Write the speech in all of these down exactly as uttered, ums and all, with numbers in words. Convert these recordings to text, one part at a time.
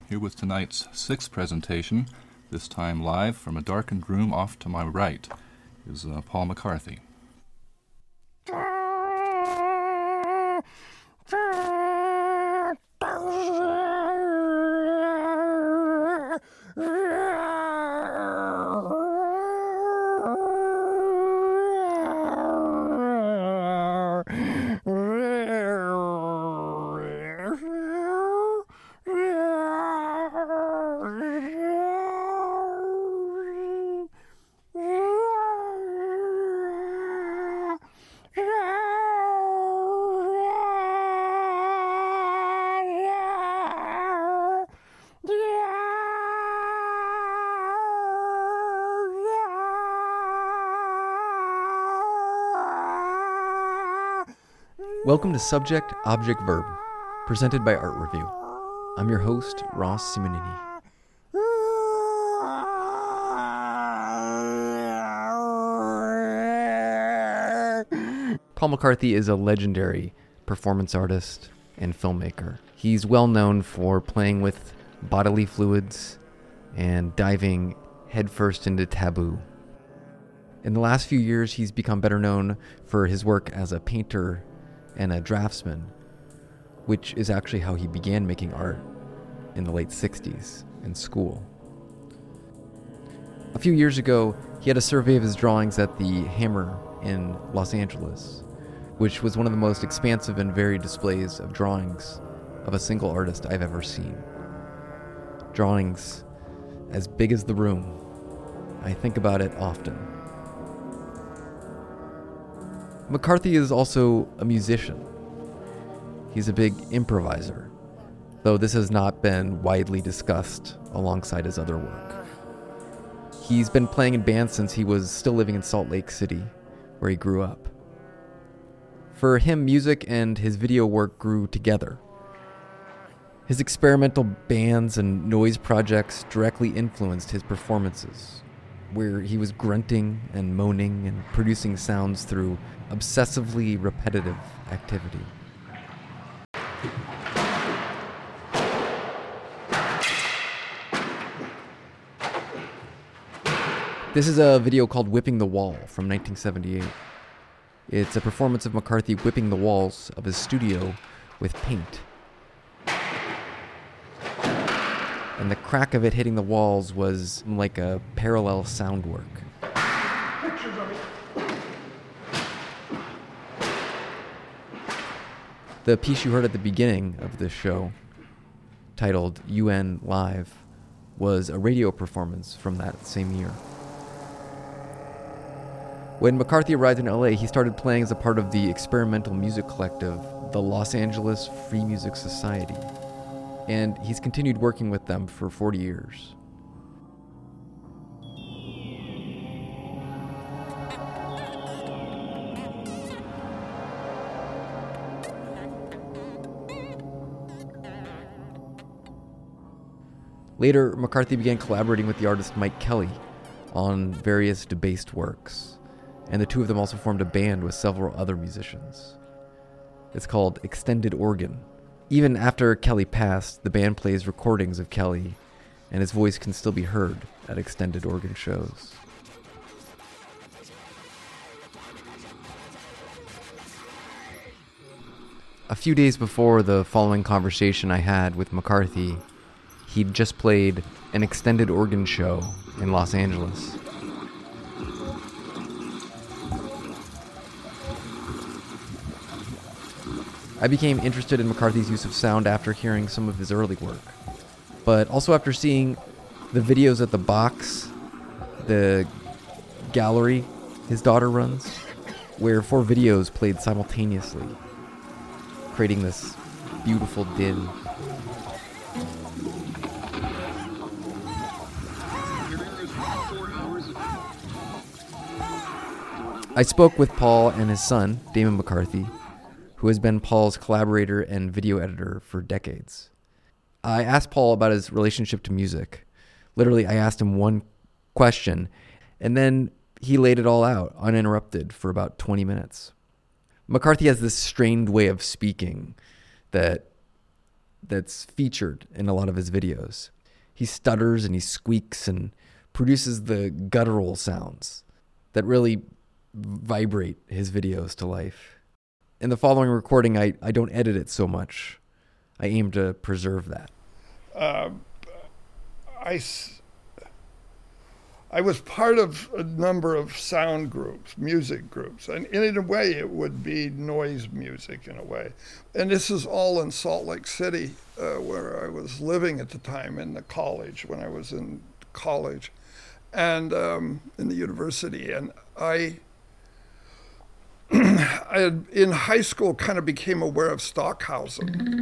here with tonight's sixth presentation, this time live from a darkened room off to my right, is uh, Paul McCarthy. Welcome to Subject, Object, Verb, presented by Art Review. I'm your host, Ross Simonini. Paul McCarthy is a legendary performance artist and filmmaker. He's well known for playing with bodily fluids and diving headfirst into taboo. In the last few years, he's become better known for his work as a painter and a draftsman, which is actually how he began making art in the late sixties in school. A few years ago, he had a survey of his drawings at the Hammer in Los Angeles, which was one of the most expansive and varied displays of drawings of a single artist I've ever seen. Drawings as big as the room. I think about it often. McCarthy is also a musician. He's a big improviser, though this has not been widely discussed alongside his other work. He's been playing in bands since he was still living in Salt Lake City, where he grew up. For him, music and his video work grew together. His experimental bands and noise projects directly influenced his performances, where he was grunting and moaning and producing sounds through obsessively repetitive activity. This is a video called Whipping the Wall from nineteen seventy-eight. It's a performance of McCarthy whipping the walls of his studio with paint. And the crack of it hitting the walls was like a parallel sound work. The piece you heard at the beginning of this show, titled U N Live, was a radio performance from that same year. When McCarthy arrived in L A, he started playing as a part of the experimental music collective, the Los Angeles Free Music Society, and he's continued working with them for forty years. Later, McCarthy began collaborating with the artist Mike Kelly on various debased works, and the two of them also formed a band with several other musicians. It's called Extended Organ. Even after Kelly passed, the band plays recordings of Kelly, and his voice can still be heard at Extended Organ shows. A few days before the following conversation I had with McCarthy, he'd just played an extended organ show in Los Angeles. I became interested in McCarthy's use of sound after hearing some of his early work, but also after seeing the videos at the Box, the gallery his daughter runs, where four videos played simultaneously, creating this beautiful din. I spoke with Paul and his son, Damon McCarthy, who has been Paul's collaborator and video editor for decades. I asked Paul about his relationship to music. Literally, I asked him one question, and then he laid it all out, uninterrupted, for about twenty minutes. McCarthy has this strained way of speaking that that's featured in a lot of his videos. He stutters and he squeaks and produces the guttural sounds that really vibrate his videos to life. In the following recording, I, I don't edit it so much. I aim to preserve that. Uh, I, I was part of a number of sound groups, music groups, and in a way it would be noise music in a way. And this is all in Salt Lake City, uh, where I was living at the time in the college, when I was in college, and um, in the university. And I, I had, in high school, kind of became aware of Stockhausen,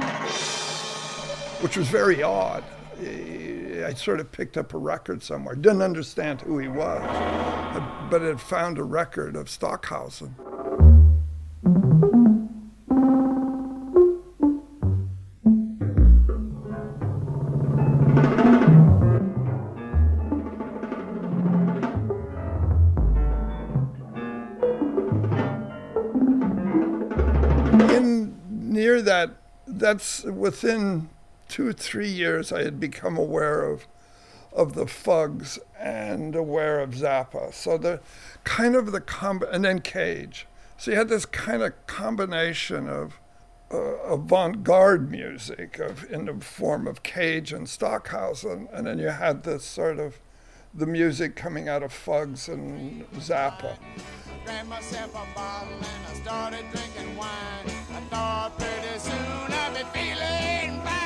which was very odd. I sort of picked up a record somewhere. Didn't understand who he was, but had found a record of Stockhausen. In near that, that's within two or three years, I had become aware of of the Fugs and aware of Zappa. So the kind of the comb and then Cage. So you had this kind of combination of uh, avant-garde music of in the form of Cage and Stockhausen, and then you had this sort of the music coming out of Fugs and Zappa. Grabbed myself a bottle and I started drinking wine. I thought pretty soon I'd be feeling fine.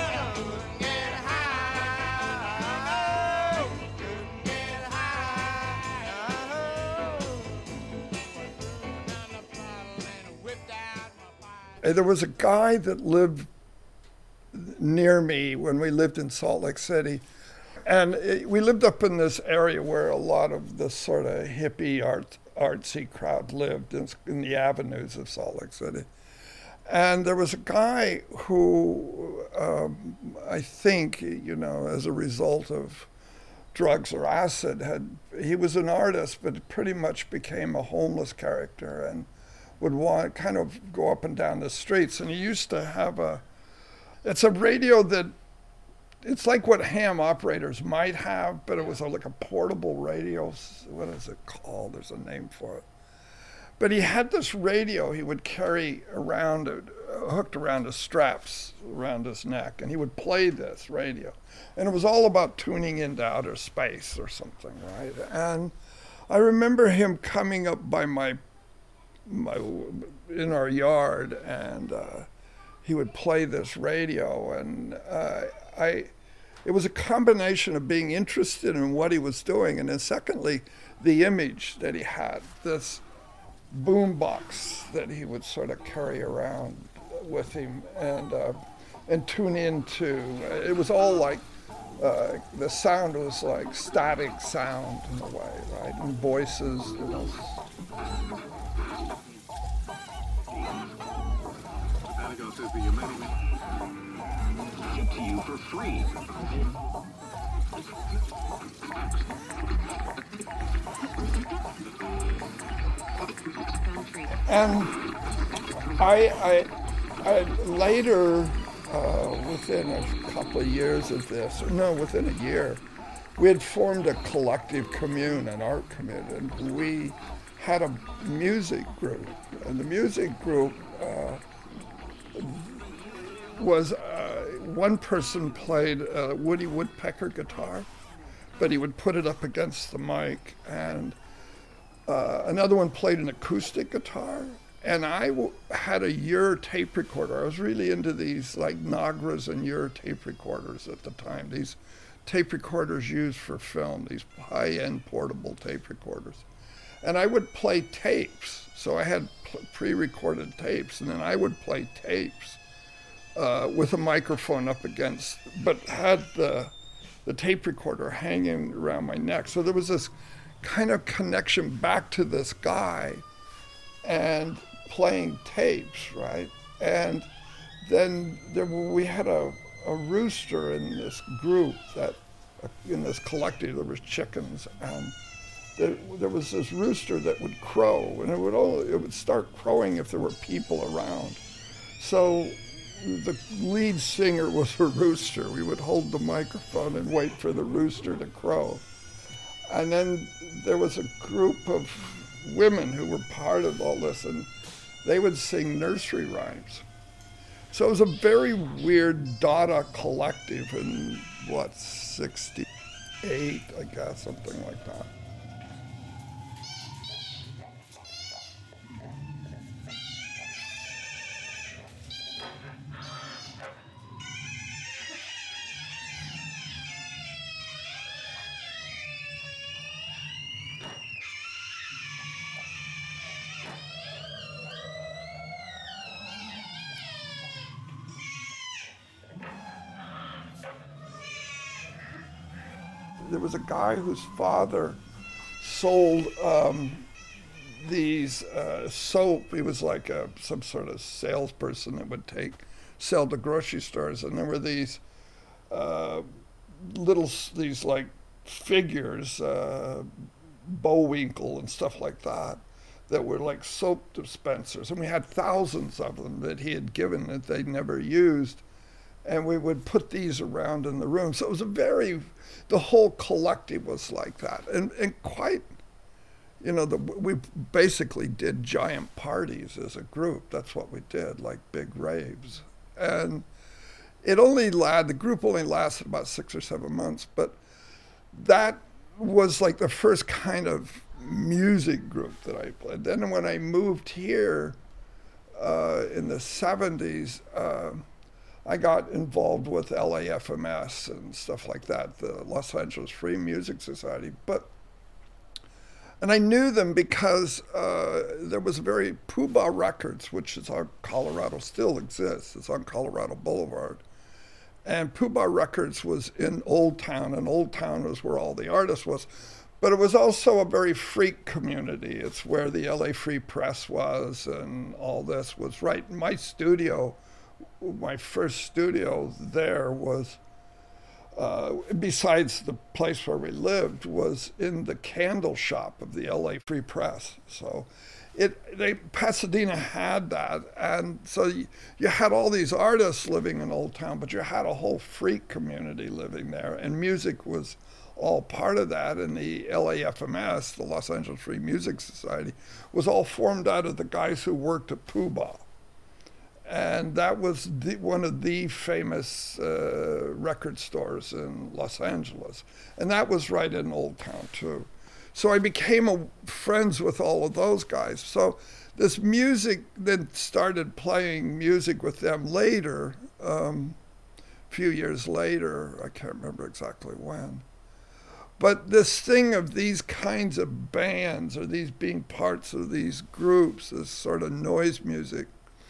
There was a guy that lived near me when we lived in Salt Lake City. And it, we lived up in this area where a lot of the sort of hippie art, artsy crowd lived in, in the avenues of Salt Lake City. And there was a guy who um, I think, you know, as a result of drugs or acid, had he was an artist, but pretty much became a homeless character and would want kind of go up and down the streets. And he used to have a, it's a radio that, it's like what ham operators might have, but it was a, like a portable radio. What is it called? There's a name for it. But he had this radio he would carry around, uh, hooked around his straps around his neck, and he would play this radio. And it was all about tuning into outer space or something, right? And I remember him coming up by my My, in our yard, and uh, he would play this radio, and uh, I, it was a combination of being interested in what he was doing, and then secondly, the image that he had, this boom box that he would sort of carry around with him, and uh, and tune into. It was all like uh, the sound was like static sound in a way, right, and voices, you know. Says the amendment sent to you for free. And I, I, I later, uh, within a couple of years of this, or no, within a year, we had formed a collective commune, an art commune, and we had a music group. And the music group uh, was uh, one person played a Woody Woodpecker guitar, but he would put it up against the mic, and uh, another one played an acoustic guitar, and I w- had a Ure tape recorder. I was really into these like Nagras and Ure tape recorders at the time, these tape recorders used for film, these high-end portable tape recorders. And I would play tapes, so I had pre-recorded tapes, and then I would play tapes uh, with a microphone up against, but had the the tape recorder hanging around my neck. So there was this kind of connection back to this guy and playing tapes, right? And then there were, we had a, a rooster in this group that, in this collective, there was chickens, and there, there was this rooster that would crow, and it would only, it would start crowing if there were people around. So the lead singer was a rooster. We would hold the microphone and wait for the rooster to crow. And then there was a group of women who were part of all this, and they would sing nursery rhymes. So it was a very weird Dada collective in, what, sixty-eight, I guess, something like that. There was a guy whose father sold um, these uh, soap. He was like a, some sort of salesperson that would take, sell to grocery stores. And there were these uh, little, these like figures, uh, Bowinkle and stuff like that, that were like soap dispensers. And we had thousands of them that he had given that they'd never used. And we would put these around in the room. So it was a very, the whole collective was like that. And, and quite, you know, the, we basically did giant parties as a group. That's what we did, like big raves. And it only lasted, the group only lasted about six or seven months, but that was like the first kind of music group that I played. Then when I moved here uh, in the seventies, uh, I got involved with L A F M S and stuff like that, the Los Angeles Free Music Society. But, and I knew them because uh, there was a very, Pooh Bah Records, which is on Colorado, still exists. It's on Colorado Boulevard. And Pooh Bah Records was in Old Town, and Old Town was where all the artists was. But it was also a very freak community. It's where the L A Free Press was, and all this was right in my studio. My first studio there was, uh, besides the place where we lived, was in the candle shop of the L A Free Press. So it, they, Pasadena had that. And so you, you had all these artists living in Old Town, but you had a whole freak community living there. And music was all part of that. And the L A F M S, the Los Angeles Free Music Society, was all formed out of the guys who worked at Pooh Bah. And that was the, one of the famous uh, record stores in Los Angeles. And that was right in Old Town, too. So I became a, friends with all of those guys. So this music, then started playing music with them later, um, a few years later. I can't remember exactly when. But this thing of these kinds of bands, or these being parts of these groups, this sort of noise music,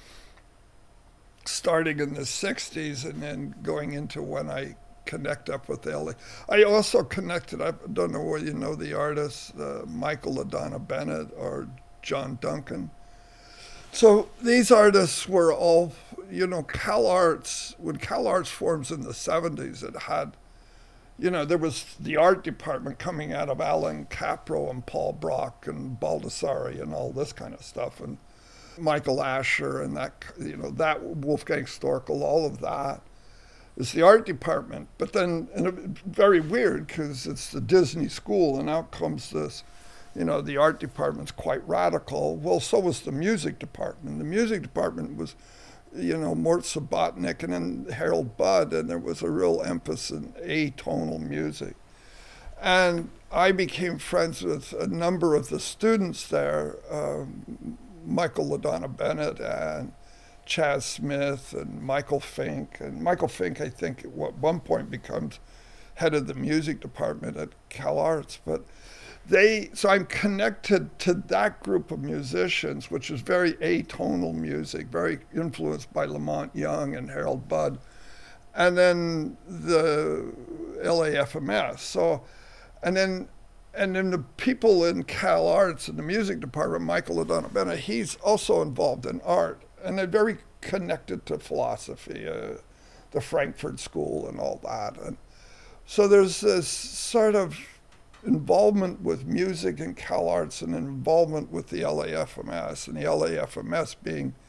starting in the sixties and then going into when I connect up with L A. I also connected, I don't know whether you know the artists, uh, Michael LaDonna Bennett or John Duncan. So these artists were all, you know, Cal Arts, when Cal Arts forms in the seventies, it had, you know, there was the art department coming out of Alan Capro and Paul Brock and Baldessari and all this kind of stuff. And Michael Asher and that, you know, that Wolfgang Storkel, all of that is the art department. But then, and it, very weird because it's the Disney school, and out comes this, you know, the art department's quite radical. Well, so was the music department. The music department was, you know, Mort Subotnick and then Harold Budd, and there was a real emphasis in atonal music. And I became friends with a number of the students there, um, Michael LaDonna Bennett and Chaz Smith and Michael Fink. And Michael Fink, I think, at one point becomes head of the music department at Cal Arts. But they, so I'm connected to that group of musicians, which is very atonal music, very influenced by Lamont Young and Harold Budd, and then the L A F M S. So, and then And then the people in Cal Arts in the music department, Michael LaDonna Bennett, he's also involved in art. And they're very connected to philosophy, uh, the Frankfurt School and all that. And so there's this sort of involvement with music in Cal Arts and involvement with the L A F M S, and the L A F M S being,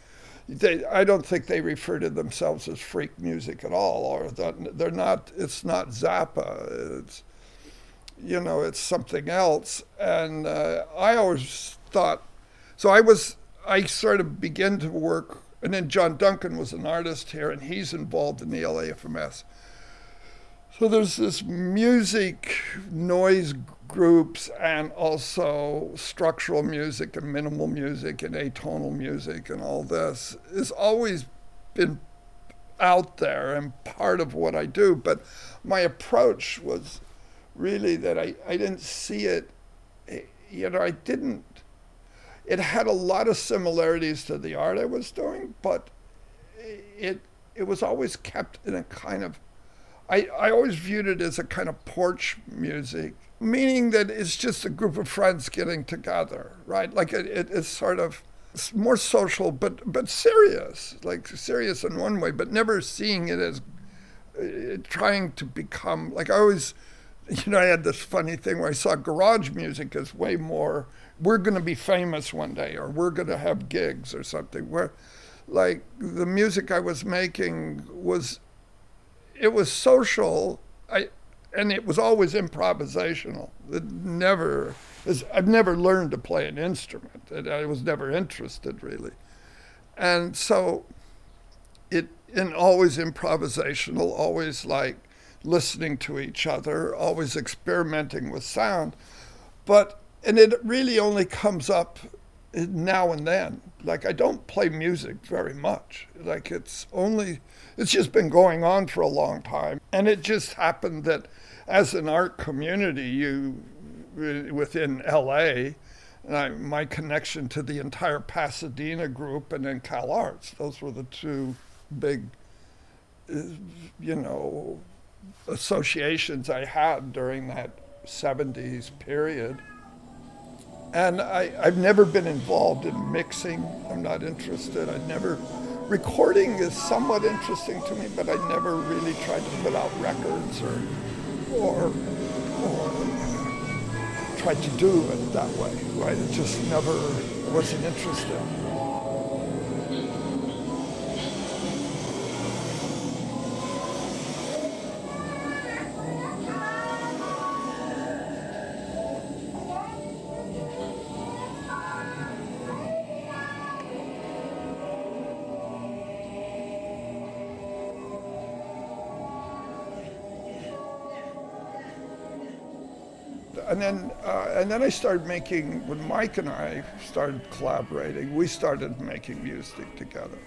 they, I don't think they refer to themselves as freak music at all, or that they're not. It's not Zappa. It's, you know, it's something else. And uh, I always thought, so I was, I sort of began to work, and then John Duncan was an artist here, and he's involved in the L A F M S. So there's this music, noise groups, and also structural music and minimal music and atonal music, and all this has always been out there and part of what I do. But my approach was really that I, I didn't see it, you know, I didn't, it had a lot of similarities to the art I was doing, but it it was always kept in a kind of, I, I always viewed it as a kind of porch music, meaning that it's just a group of friends getting together, right? Like it, it, it's sort of it's more social, but but serious, like serious in one way, but never seeing it as uh, trying to become, like I always, you know, I had this funny thing where I saw garage music as way more, we're going to be famous one day, or we're going to have gigs or something, where like the music I was making was, it was social, I, and it was always improvisational. It never, I've never learned to play an instrument, and I was never interested really. And so it, and always improvisational, always like listening to each other, always experimenting with sound. But, and it really only comes up now and then. Like I don't play music very much. Like it's only, it's just been going on for a long time. And it just happened that as an art community, you, within L A, and I, my connection to the entire Pasadena group and then Cal Arts, those were the two big, you know, associations I had during that seventies period. And I, I've never been involved in mixing. I'm not interested. I never, recording is somewhat interesting to me, but I never really tried to put out records or, or, or tried to do it that way, right? It just never wasn't interested. And then, uh, and then I started making, when Mike and I started collaborating, we started making music together.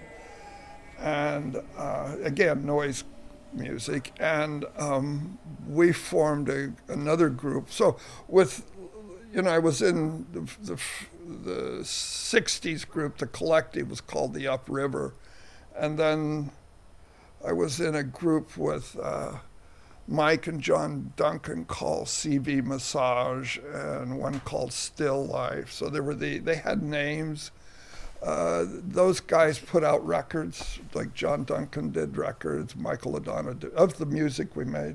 And uh, again, noise music. And um, we formed a, another group. So with, you know, I was in the, the, the sixties group, the collective was called the Upriver. And then I was in a group with uh, Mike and John Duncan called C V Massage, and one called Still Life. So there were the, they had names. Uh, those guys put out records, like John Duncan did records, Michael Adana did, of the music we made.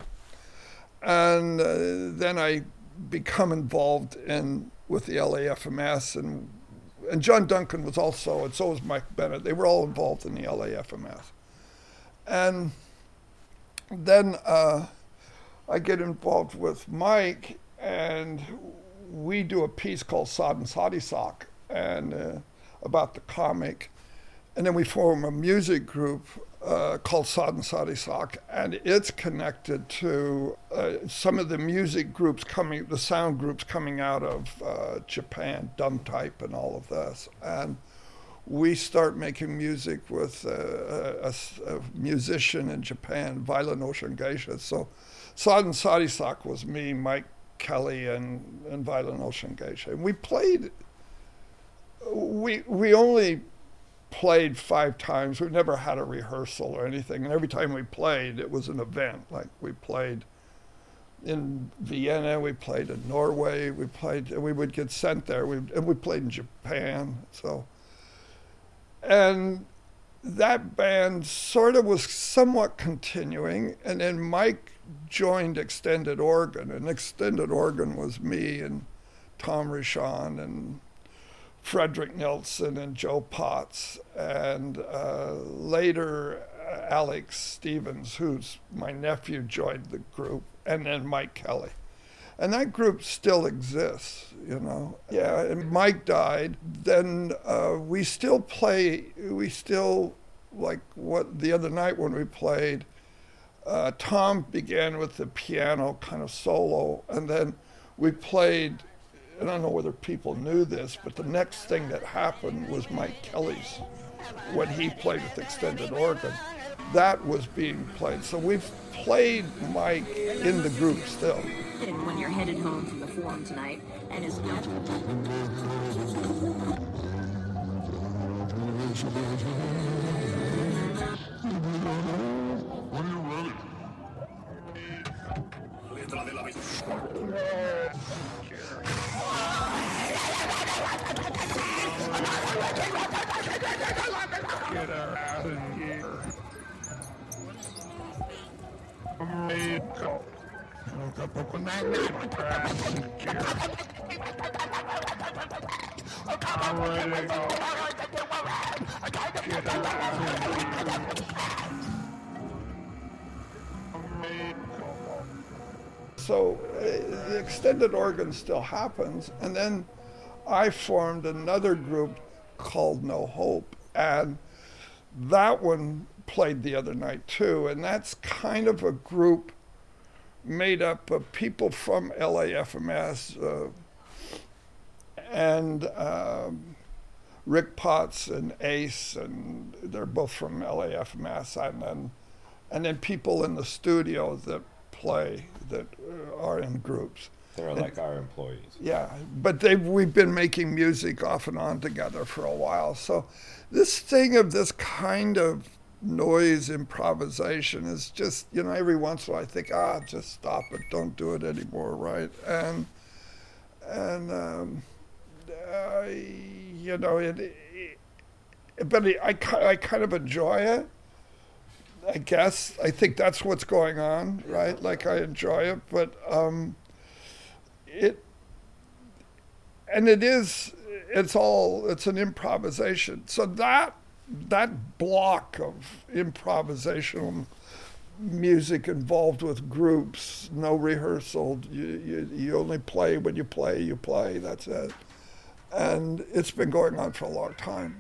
And uh, then I become involved in with the L A F M S, and and John Duncan was also, and so was Mike Bennett. They were all involved in the L A F M S. And then uh, I get involved with Mike, and we do a piece called Sod and Soddy Sock, and uh, about the comic. And then we form a music group uh, called Sod and Soddy Sock, and it's connected to uh, some of the music groups coming, the sound groups coming out of uh, Japan, Dumb Type and all of this. And we start making music with uh, a, a, a musician in Japan, Violet Ocean Geisha. So Sod and Soddy Sock was me, Mike Kelly, and, and Violet Ocean Geisha. And we played, we we only played five times. We never had a rehearsal or anything. And every time we played, it was an event. Like we played in Vienna, we played in Norway, we played, and we would get sent there. We, and we played in Japan, so. And that band sort of was somewhat continuing, and then Mike joined Extended Organ, and Extended Organ was me and Tom Richon and Frederick Nilsson and Joe Potts, and uh, later uh, Alex Stevens, who's my nephew, joined the group, and then Mike Kelly. And that group still exists, you know. Yeah, and Mike died. Then uh, we still play, we still, like what the other night when we played, uh, Tom began with the piano kind of solo, and then we played, I don't know whether people knew this, but the next thing that happened was Mike Kelly's, when he played with extended organ. That was being played. So we've played Mike in the group still. When you're headed home from the forum tonight, and is Get her out of here. Go. So uh, the extended organ still happens, and then I formed another group called No Hope, and that one played the other night too, and that's kind of a group made up of people from L A F M S uh, and um, Rick Potts and Ace, and they're both from L A F M S, and then and then people in the studio that play that uh, are in groups. They're and, like our employees. Yeah, but they we've been making music off and on together for a while. So this thing of this kind of noise improvisation is just, you know, every once in a while I think, ah, just stop it, don't do it anymore, right? And and um, uh, you know, it, it but it, I I kind of enjoy it. I guess I think that's what's going on, right? Like I enjoy it, but um, it and it is it's all it's an improvisation. So that. That block of improvisational music involved with groups, no rehearsal, you, you, you only play when you play, you play, that's it. And it's been going on for a long time.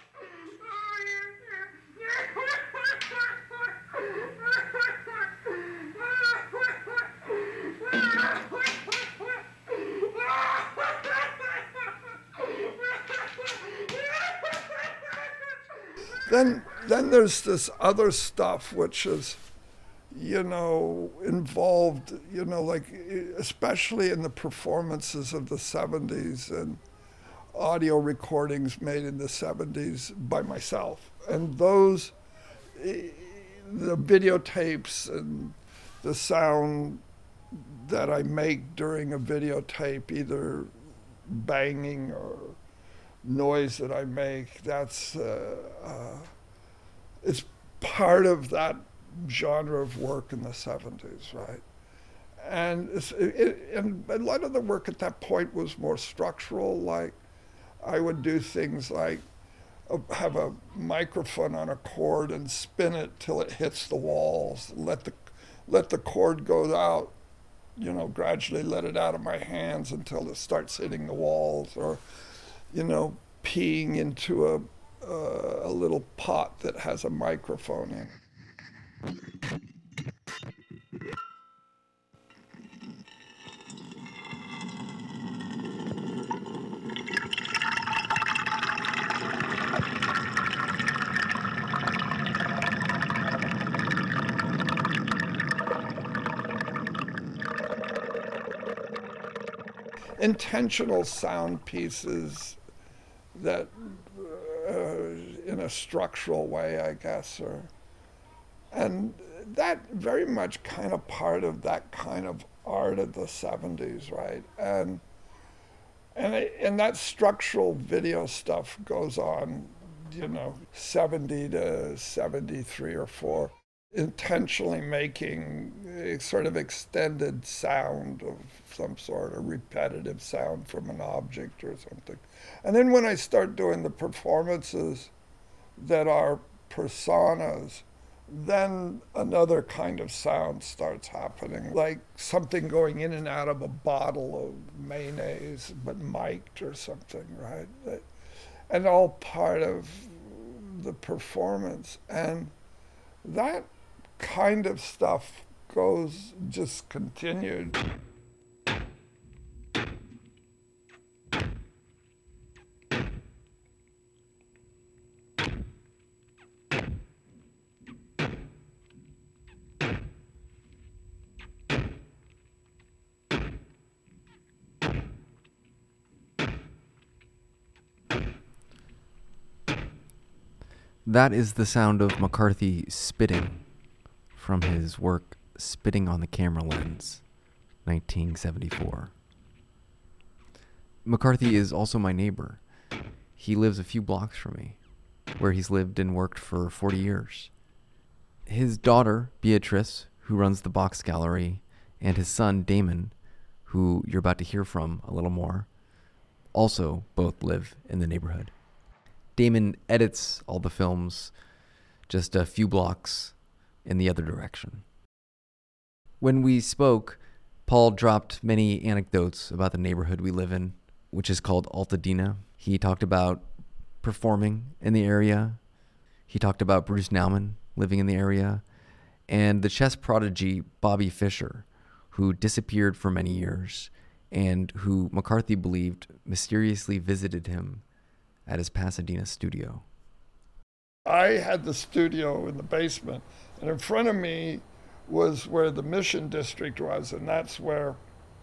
Then, then there's this other stuff which is, you know, involved, you know, like especially in the performances of the seventies and audio recordings made in the seventies by myself. And those, the videotapes and the sound that I make during a videotape, either banging or noise that I make, that's uh, uh, it's part of that genre of work in the seventies, right? And it's, it, and a lot of the work at that point was more structural. Like I would do things like uh, have a microphone on a cord and spin it till it hits the walls. Let the let the cord go out, you know, gradually let it out of my hands until it starts hitting the walls, or you know, peeing into a, uh, a little pot that has a microphone in it. Intentional sound pieces that uh, in a structural way, I guess, or and that very much kind of part of that kind of art of the seventies, right? And and it, and that structural video stuff goes on, you know, seventy to seventy-three or four. intentionally making a sort of extended sound of some sort, a repetitive sound from an object or something. And then when I start doing the performances that are personas, then another kind of sound starts happening, like something going in and out of a bottle of mayonnaise, but mic'd or something, right? And all part of the performance. And that kind of stuff goes, just continued. That is the sound of McCarthy spitting from his work Spitting on the Camera Lens, nineteen seventy-four. McCarthy is also my neighbor. He lives a few blocks from me, where he's lived and worked for forty years. His daughter, Beatrice, who runs the Box Gallery, and his son, Damon, who you're about to hear from a little more, also both live in the neighborhood. Damon edits all the films just a few blocks in the other direction. When we spoke, Paul dropped many anecdotes about the neighborhood we live in, which is called Altadena. He talked about performing in the area. He talked about Bruce Nauman living in the area, and the chess prodigy Bobby Fischer, who disappeared for many years and who McCarthy believed mysteriously visited him at his Pasadena studio. I had the studio in the basement, and in front of me was where the Mission District was, and that's where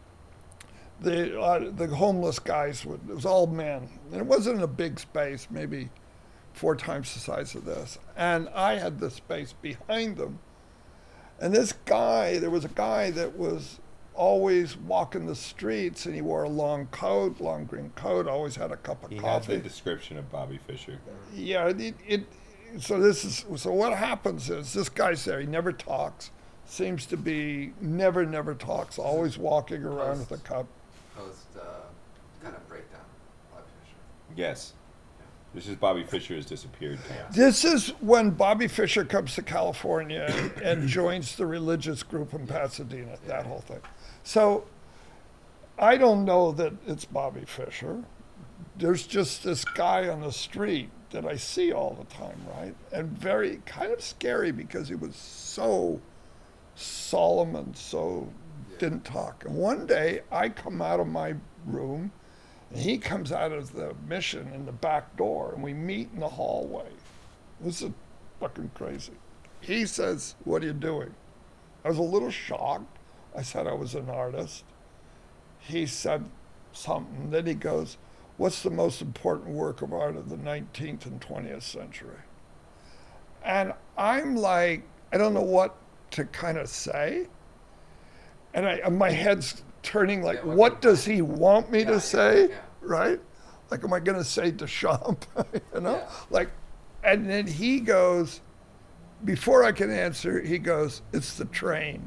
the uh, the homeless guys would, it was all men. And it wasn't a big space, maybe four times the size of this. And I had the space behind them. And this guy, there was a guy that was always walking the streets, and he wore a long coat, long green coat, always had a cup of he coffee. He had the description of Bobby Fischer. Yeah, it, it, so this is, so what happens is this guy's there, he never talks, seems to be, never, never talks, always walking around Post, with a cup. Post uh, kind of breakdown, Bobby Fischer. Yes. This is Bobby Fischer has disappeared. This is when Bobby Fischer comes to California and joins the religious group in Pasadena, that whole thing. So I don't know that it's Bobby Fischer. There's just this guy on the street that I see all the time, right? And very kind of scary because he was so solemn and so didn't talk. And one day I come out of my room and he comes out of the Mission in the back door, and we meet in the hallway. This is fucking crazy. He says, "What are you doing?" I was a little shocked. I said I was an artist. He said something. Then he goes, "What's the most important work of art of the nineteenth and twentieth century?" And I'm like, I don't know what to kind of say. And I, my head's turning like, yeah, what does he want me yeah, to say, yeah. right? Like, am I going to say Duchamp, you know? Yeah. Like, and then he goes, before I can answer, he goes, "It's the train."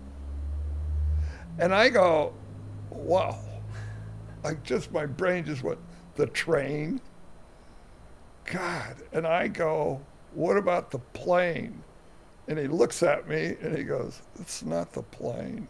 And I go, wow. Like, just my brain just went, the train? God. And I go, what about the plane? And he looks at me and he goes, "It's not the plane."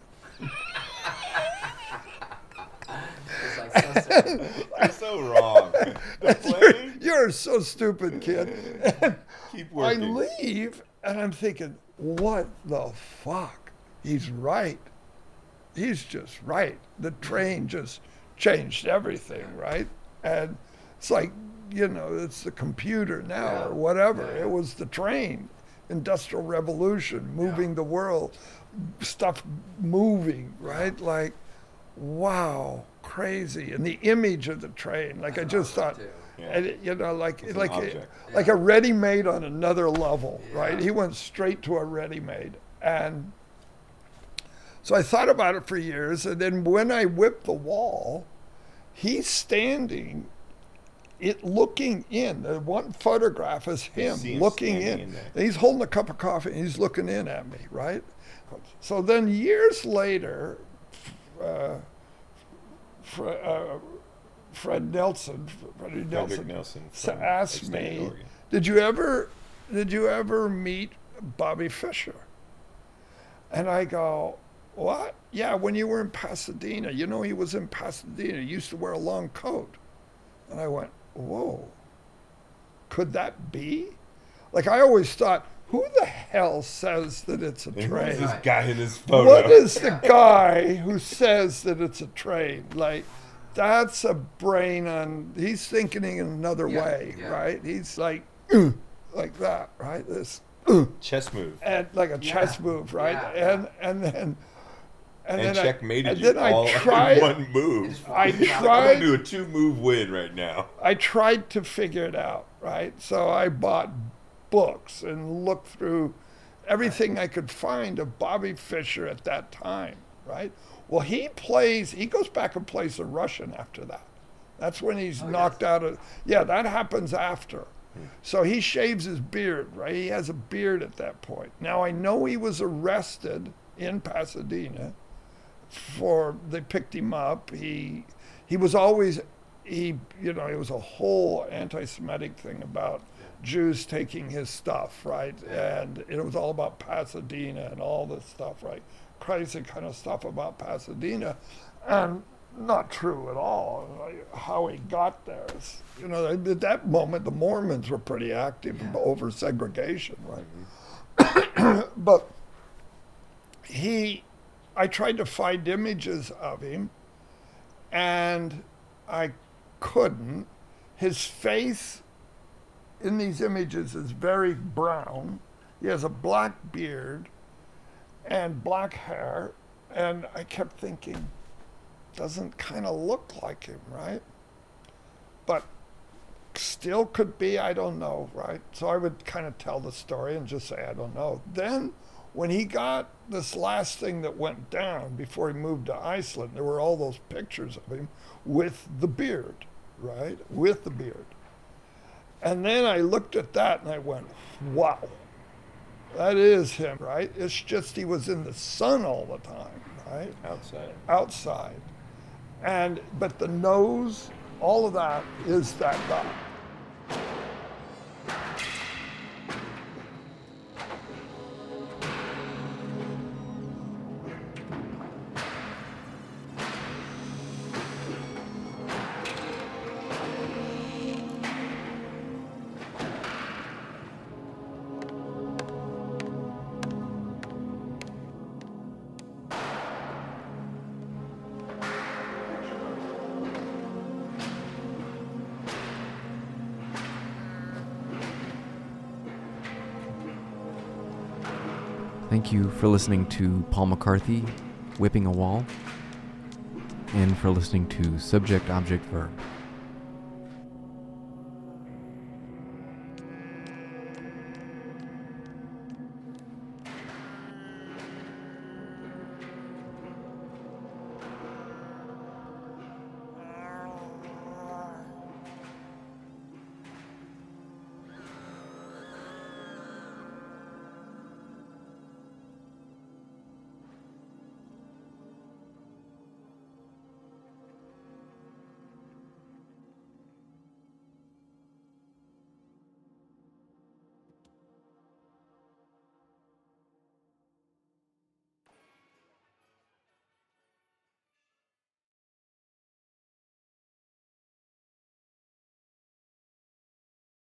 It's like so You're so wrong. The plane? You're, you're so stupid, kid. And keep working. I leave and I'm thinking, what the fuck? He's right. He's just right. The train just changed everything, right? And it's like, you know, it's the computer now yeah. or whatever. Yeah. It was the train. Industrial Revolution, moving yeah. the world, stuff moving, right? Like, wow, crazy. And the image of the train, like I, I just thought, yeah. and it, you know, like it's like a, yeah. like a ready-made on another level, yeah. right? He went straight to a ready-made. And so I thought about it for years, and then when I whipped the wall, he's standing it looking in. The one photograph is You him see him looking standing in. in there. And he's holding a cup of coffee and he's looking in at me, right? So then years later, uh, Fre- uh, Fred Nelson, Freddie Nelson, Frederick Nelson s- from asked Extended me, Oregon. "Did you ever, did you ever meet Bobby Fischer?" And I go, "What? Yeah, when you were in Pasadena. You know, he was in Pasadena. He used to wear a long coat." And I went, "Whoa, could that be?" Like, I always thought, who the hell says that it's a And who's train? this guy in this photo? What is the guy who says that it's a train? Like, that's a brain on, he's thinking in another Yeah, way, yeah. right? He's like, "Uh," like that, right? This, uh, Chess move. and like a chess Yeah. move, right? Yeah. And and then and, And then checkmated I, and you then all I tried in one move. I I'm gonna tried do a two-move win right now. I tried to figure it out, right? So I bought books and looked through everything I could find of Bobby Fischer at that time, right? Well, he plays, he goes back and plays the Russian after that. That's when he's knocked out of, yeah, that happens after. So he shaves his beard, right? He has a beard at that point. Now, I know he was arrested in Pasadena for, they picked him up. He, he was always, he, you know, it was a whole anti-Semitic thing about Jews taking his stuff, right? And it was all about Pasadena and all this stuff, right? Crazy kind of stuff about Pasadena. And not true at all. Like, how he got there is, you know, at that moment, the Mormons were pretty active over segregation, right? But he, I tried to find images of him, and I couldn't. His face in these images is very brown. He has a black beard and black hair, and I kept thinking, doesn't kind of look like him, right? But still could be, I don't know, right? So I would kind of tell the story and just say, I don't know. Then when he got this last thing that went down before he moved to Iceland, there were all those pictures of him with the beard, right? With the beard. And then I looked at that and I went, wow, that is him, right? It's just he was in the sun all the time, right? Outside. Outside. And, but the nose, all of that is that guy. Thank you for listening to Paul McCarthy, Whipping a Wall, and for listening to Subject, Object, Verb.